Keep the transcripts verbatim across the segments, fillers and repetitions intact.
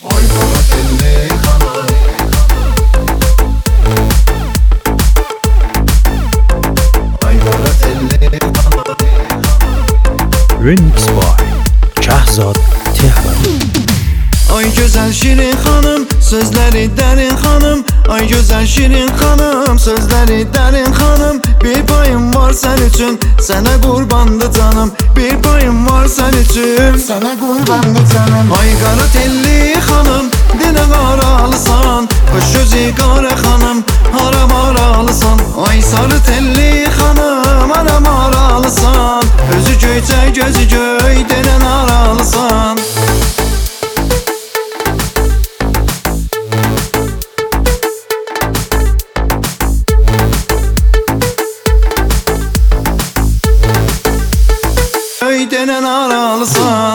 Ay qara telli xanım, ay qara telli xanım. Remix by Şahzad Tehran. Ay güzel şirin hanım, sözleri derin hanım. Ay güzel şirin hanım, sözleri derin hanım. Bir payım var sen için, sana kurbandı canım. Bir payım var sen için, sana kurbandı canım. Ay kara telli hanım, dile karalısan. Hoş gözü kara hanım, haram aralısan. Ay sarı telli hanım, haram aralısan. Özü göyçe gözü göy, denen aralısan. Denen aralısan.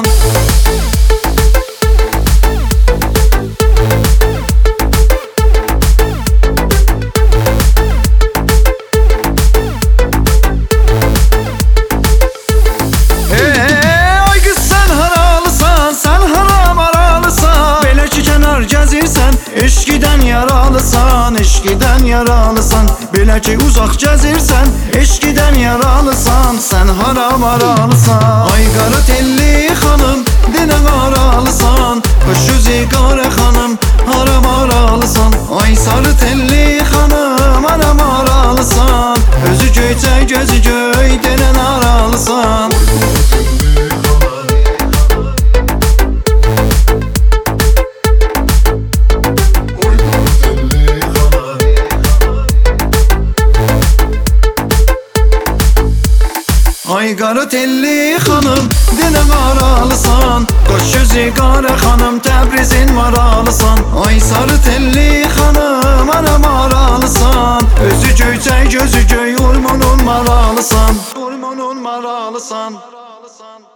Hey, ay kız sen haralısan, sen haram aralısan. Belə ki kenar gəzirsən, eşkiden yaralısan, eşkiden yaralısan. Belə ki uzaq gəzirsən, eşkiden yaralısan, sen haram aralısan. Ay qara telli xanım, dinə qaralısan. Hoş yüzü qara xanım, haram aralısan. Ay sarı telli xanım, haram aralısan. Özü göyçə gözü göy, denən aralısan. Ay qara telli xanım, dinə qaralısan. Qoş yüzü qara xanım, Təbrizin maralısan. Ay sarı telli xanım, anam aralısan. Özü göyçək gözü göy, urmunun maralısan. Urmunun maralısan.